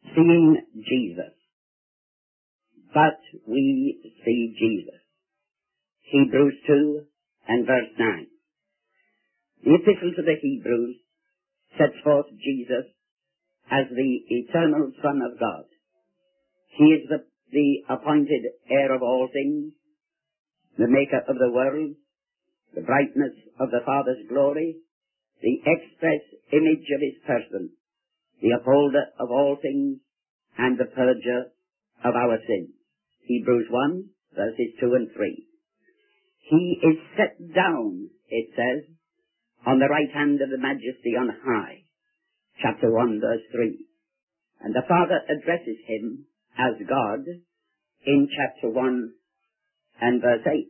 Seeing Jesus. But we see Jesus. Hebrews 2 and verse 9. The epistle to the Hebrews sets forth Jesus as the eternal Son of God. He is the appointed heir of all things, the maker of the world, the brightness of the Father's glory, the express image of his person, the upholder of all things, and the purger of our sins. Hebrews 1, verses 2 and 3. He is set down, it says, on the right hand of the Majesty on high. Chapter 1, verse 3. And the Father addresses him as God in chapter 1 and verse 8.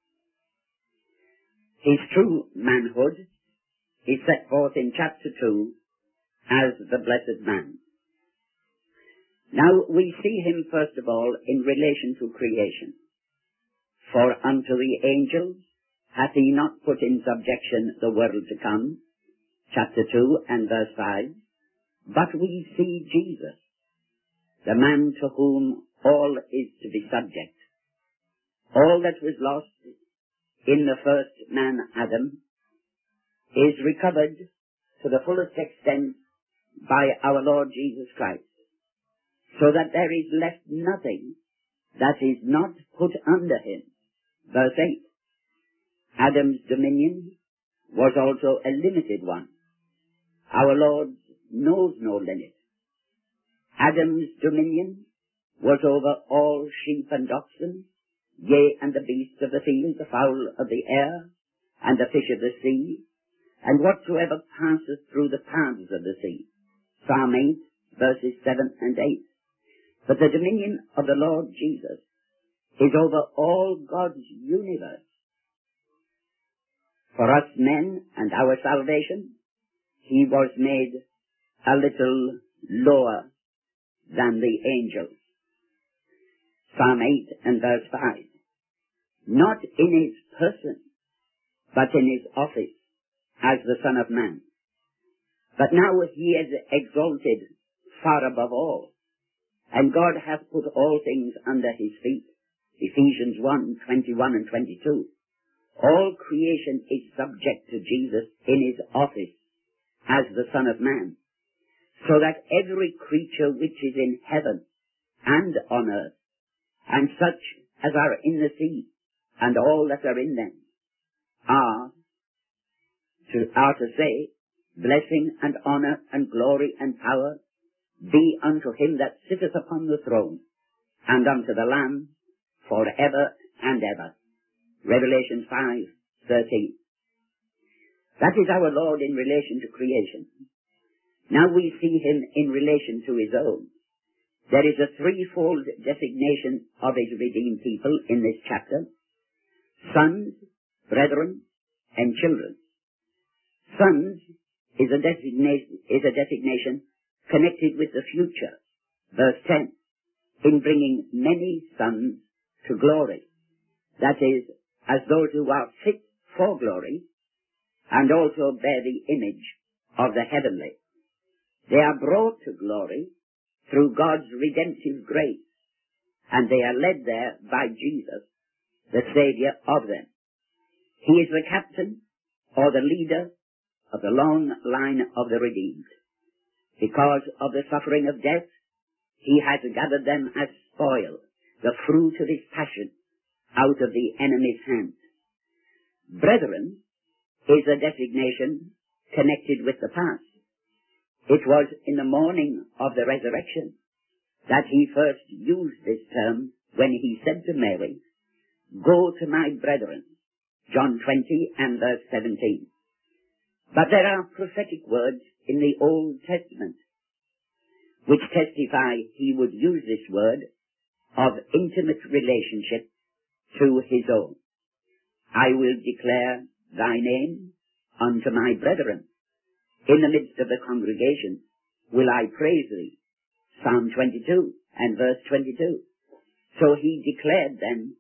His true manhood is set forth in chapter 2 as the blessed man. Now we see him first of all in relation to creation. For unto the angels hath he not put in subjection the world to come, chapter 2 and verse 5, but we see Jesus, the man to whom all is to be subject. All that was lost in the first man Adam is recovered to the fullest extent by our Lord Jesus Christ, so that there is left nothing that is not put under him. Verse 8. Adam's dominion was also a limited one. Our Lord knows no limit. Adam's dominion was over all sheep and oxen, yea, and the beasts of the field, the fowl of the air, and the fish of the sea, and whatsoever passeth through the paths of the sea. Psalm 8, verses 7 and 8. But the dominion of the Lord Jesus is over all God's universe. For us men and our salvation, he was made a little lower than the angels. Psalm 8 and verse 5. Not in his person, but in his office as the Son of Man. But now he is exalted far above all, and God hath put all things under his feet. Ephesians 1, 21 and 22. All creation is subject to Jesus in his office as the Son of Man, so that every creature which is in heaven and on earth, and such as are in the sea, and all that are in them, are to say, blessing and honor and glory and power be unto him that sitteth upon the throne, and unto the Lamb, for ever and ever. Revelation 5:13. That is our Lord in relation to creation. Now we see him in relation to his own. There is a threefold designation of his redeemed people in this chapter: sons, brethren, and children. Sons is a designation connected with the future. Verse 10, in bringing many sons to glory. That is, as those who are fit for glory, and also bear the image of the heavenly. They are brought to glory through God's redemptive grace, and they are led there by Jesus, the Saviour of them. He is the captain or the leader of the long line of the redeemed. Because of the suffering of death, he has gathered them as spoil, the fruit of his passion, out of the enemy's hand. Brethren is a designation connected with the past. It was in the morning of the resurrection that he first used this term when he said to Mary, "Go to my brethren," John 20 and verse 17. But there are prophetic words in the Old Testament which testify he would use this word of intimate relationship to his own. I will declare thy name unto my brethren. In the midst of the congregation will I praise thee. Psalm 22 and verse 22. So he declared them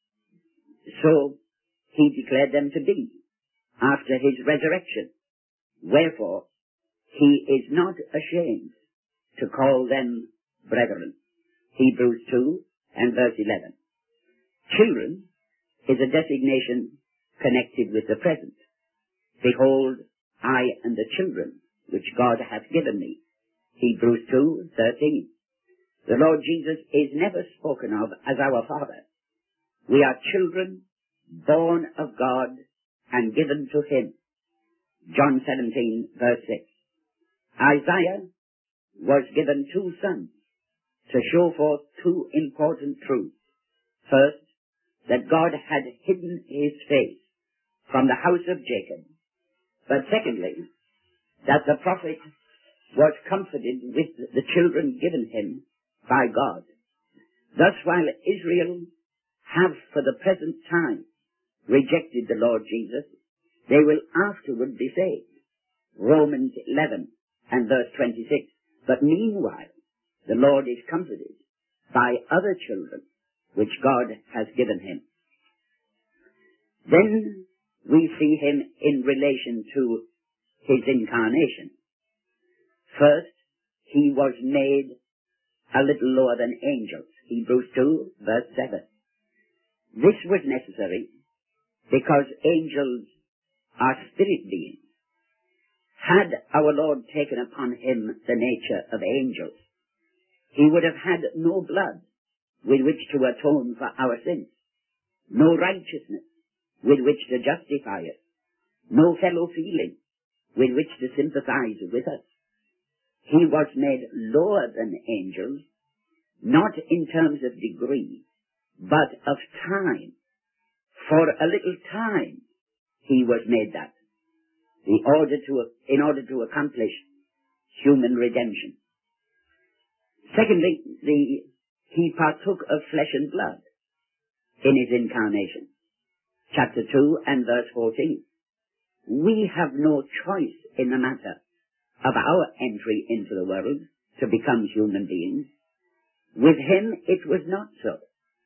to be after his resurrection. Wherefore, he is not ashamed to call them brethren. Hebrews 2 and verse 11. Children is a designation connected with the present. Behold, I and the children which God hath given me. Hebrews 2:13. The Lord Jesus is never spoken of as our Father. We are children born of God and given to Him. John 17 verse 6. Isaiah was given 2 sons to show forth 2 important truths. First, that God had hidden His face from the house of Jacob. But secondly, that the prophet was comforted with the children given him by God. Thus, while Israel have for the present time rejected the Lord Jesus, they will afterward be saved. Romans 11 and verse 26. But meanwhile, the Lord is comforted by other children which God has given him. Then we see him in relation to his incarnation. First, he was made a little lower than angels. Hebrews 2 verse 7. This was necessary because angels are spirit beings. Had our Lord taken upon him the nature of angels, he would have had no blood with which to atone for our sins, no righteousness with which to justify us, no fellow feeling with which to sympathize with us. He was made lower than angels, not in terms of degree, but of time. For a little time he was made that, in order to accomplish human redemption. Secondly, he partook of flesh and blood in his incarnation. Chapter 2 and verse 14. We have no choice in the matter of our entry into the world to become human beings. With him it was not so.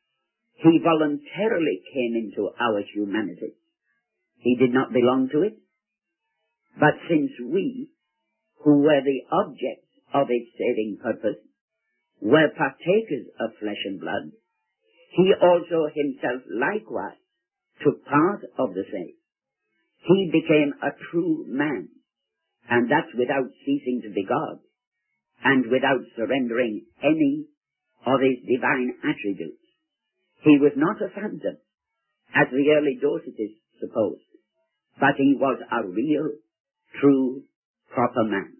He voluntarily came into our humanity. He did not belong to it. But since we, who were the objects of its saving purpose, were partakers of flesh and blood, he also himself likewise took part of the same. He became a true man, and that without ceasing to be God, and without surrendering any of his divine attributes. He was not a phantom, as the early Docetists supposed, but he was a real, true, proper man.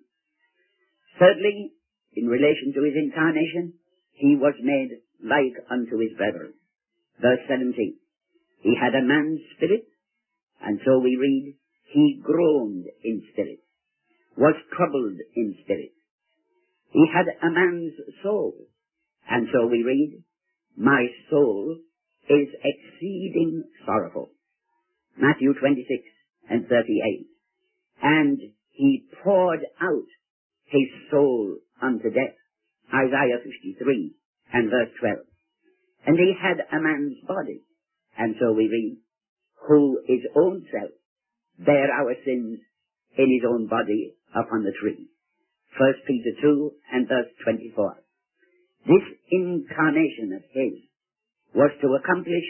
Thirdly, in relation to his incarnation, he was made like unto his brethren. Verse 17. He had a man's spirit, and so we read, he groaned in spirit, was troubled in spirit. He had a man's soul, and so we read, my soul is exceeding sorrowful. Matthew 26 and 38. And he poured out his soul unto death. Isaiah 53 and verse 12. And he had a man's body, and so we read, who his own self bare our sins in his own body upon the tree. 1 Peter 2 and verse 24. This incarnation of his was to accomplish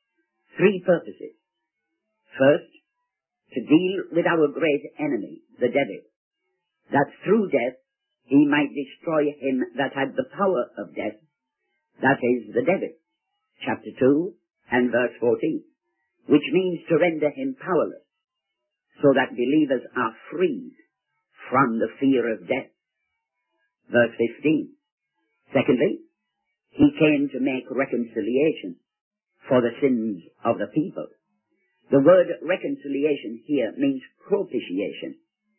3 purposes. First, to deal with our great enemy, the devil, that through death he might destroy him that had the power of death, that is, the devil. Chapter 2 and verse 14, which means to render him powerless, so that believers are freed from the fear of death. Verse 15. Secondly, he came to make reconciliation for the sins of the people. The word reconciliation here means propitiation.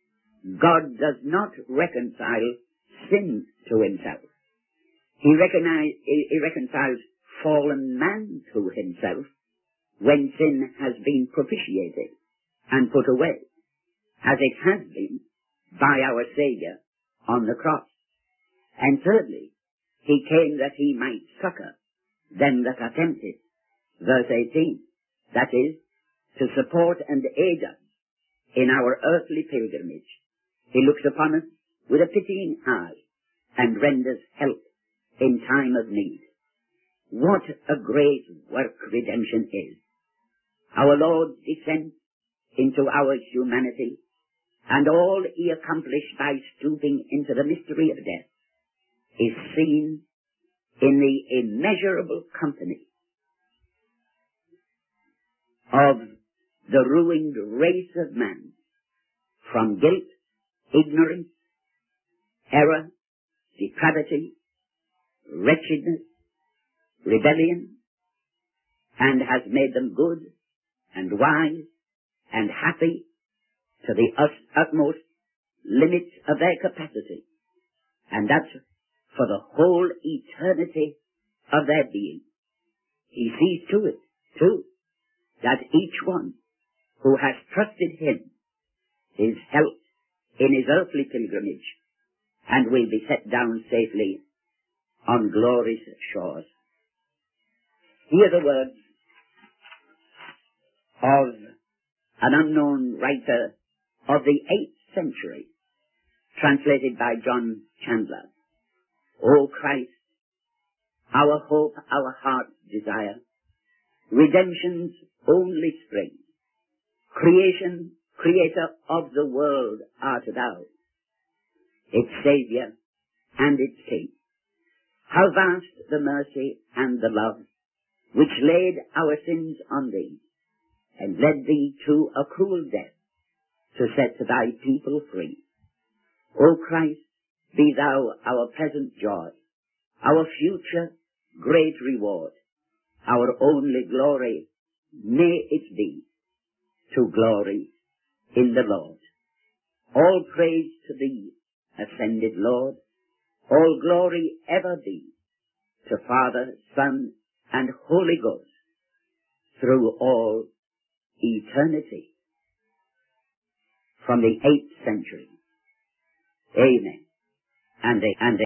God does not reconcile sin to himself. He reconciles fallen man to himself when sin has been propitiated and put away, as it has been by our Saviour on the cross. And thirdly, he came that he might succor them that are tempted. Verse 18, that is, to support and aid us in our earthly pilgrimage. He looks upon us with a pitying eye and renders help in time of need. What a great work redemption is. Our Lord's descent into our humanity, and all he accomplished by stooping into the mystery of death, is seen in the immeasurable company of the ruined race of man, from guilt, ignorance, error, depravity, wretchedness, rebellion, and has made them good and wise and happy to the utmost limits of their capacity, and that for the whole eternity of their being. He sees to it, too, that each one who has trusted him is helped in his earthly pilgrimage and will be set down safely on glorious shores. Hear the words of an unknown writer of the 8th century, translated by John Chandler. O Christ, our hope, our heart's desire, redemption's only spring, creation, creator of the world art thou, its Saviour and its King. How vast the mercy and the love which laid our sins on thee, and led thee to a cruel death, to set thy people free. O Christ, be thou our present joy, our future great reward, our only glory, may it be, to glory in the Lord. All praise to thee, ascended Lord, all glory ever be to Father, Son, and Holy Ghost, through all eternity. From the 8th century. Amen. And